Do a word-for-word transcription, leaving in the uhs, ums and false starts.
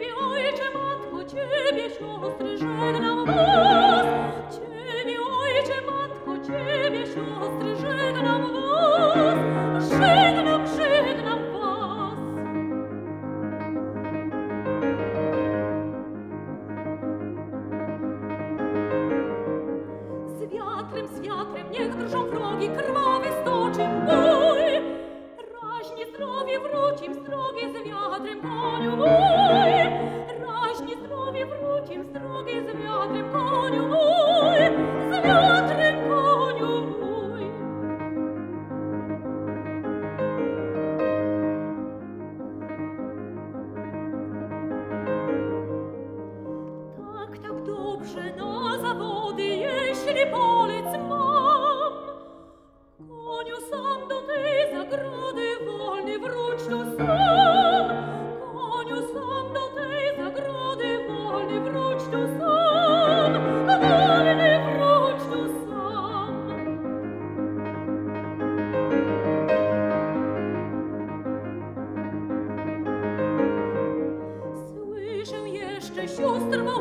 Ciebie, ojcze, matko, Ciebie, siostry, żegnam was. Ciebie, ojcze, matko, Ciebie, siostry, żegnam was. Żegnam, żegnam was. Z wiatrem, z wiatrem, niech drżą progi, krwawy stoczy bój. Raźnie zdrowie wrócim, z drogi z wiatrem, koniu mój. Raźnie zdrowie wrócim, z drogi z wiatrem, koniu mój. Z wiatrem, koniu mój. Tak, tak dobrze na zawody, jeśli polec mam. Koniu, sam do tej zagrody, wolny wróć tu sam. Koniu, sam do tej zagrody, wolny wróć tu sam. Wolny wróć tu sam. Słyszę jeszcze sióstr